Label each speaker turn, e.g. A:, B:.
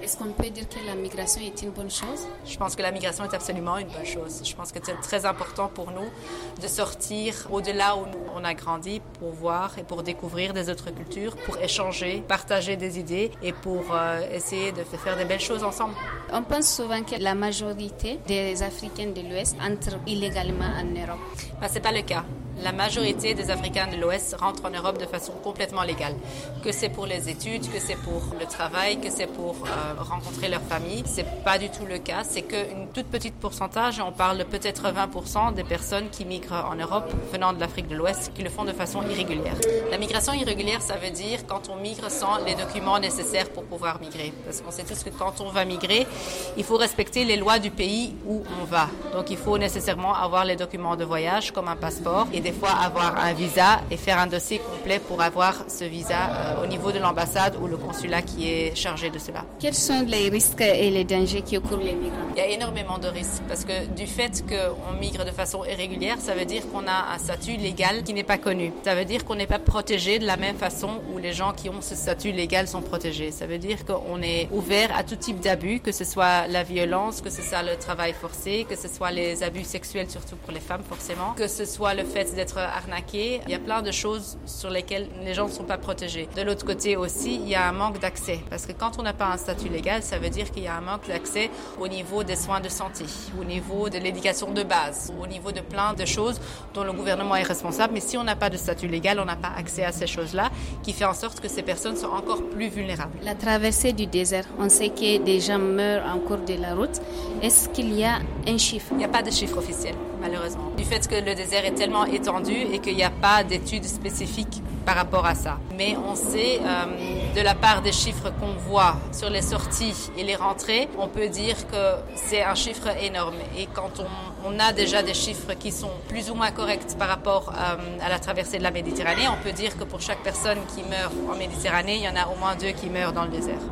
A: Est-ce qu'on peut dire que la migration est une bonne chose?
B: Je pense que la migration est absolument une bonne chose. Je pense que c'est très important pour nous de sortir au-delà où on a grandi pour voir et pour découvrir des autres cultures, pour échanger, partager des idées et pour essayer de faire des belles choses ensemble.
A: On pense souvent que la majorité des Africains de l'Ouest entrent illégalement en Europe.
B: Ce n'est pas le cas. La majorité des Africains de l'Ouest rentrent en Europe de façon complètement légale. Que c'est pour les études, que c'est pour le travail, que c'est pour rencontrer leur famille. C'est pas du tout le cas. C'est qu'une toute petite pourcentage, on parle de peut-être 20% des personnes qui migrent en Europe venant de l'Afrique de l'Ouest, qui le font de façon irrégulière. La migration irrégulière, ça veut dire quand on migre sans les documents nécessaires pour pouvoir migrer. Parce qu'on sait tous que quand on va migrer, il faut respecter les lois du pays où on va. Donc il faut nécessairement avoir les documents de voyage comme un passeport et des fois avoir un visa et faire un dossier complet pour avoir ce visa au niveau de l'ambassade ou le consulat qui est chargé de cela.
A: Quels sont les risques et les dangers qui courent les migrants?
B: Il y a énormément de risques parce que du fait qu'on migre de façon irrégulière, ça veut dire qu'on a un statut légal qui n'est pas connu. Ça veut dire qu'on n'est pas protégé de la même façon où les gens qui ont ce statut légal sont protégés. Ça veut dire qu'on est ouvert à tout type d'abus, que ce soit la violence, que ce soit le travail forcé, que ce soit les abus sexuels, surtout pour les femmes forcément, que ce soit le fait d'être arnaqué. Il y a plein de choses sur lesquelles les gens ne sont pas protégés. De l'autre côté aussi, il y a un manque d'accès. Parce que quand on n'a pas un statut légal, ça veut dire qu'il y a un manque d'accès au niveau des soins de santé, au niveau de l'éducation de base, au niveau de plein de choses dont le gouvernement est responsable. Mais si on n'a pas de statut légal, on n'a pas accès à ces choses-là, qui fait en sorte que ces personnes sont encore plus vulnérables.
A: La traversée du désert, on sait que des gens meurent en cours de la route. Est-ce qu'il y a un chiffre?
B: Il n'y a pas de chiffre officiel, malheureusement. Du fait que le désert est tellement étendu et qu'il n'y a pas d'études spécifiques par rapport à ça. Mais on sait, de la part des chiffres qu'on voit sur les sorties et les rentrées, on peut dire que c'est un chiffre énorme. Et quand on a déjà des chiffres qui sont plus ou moins corrects par rapport à la traversée de la Méditerranée, on peut dire que pour chaque personne qui meurt en Méditerranée, il y en a au moins 2 qui meurent dans le désert.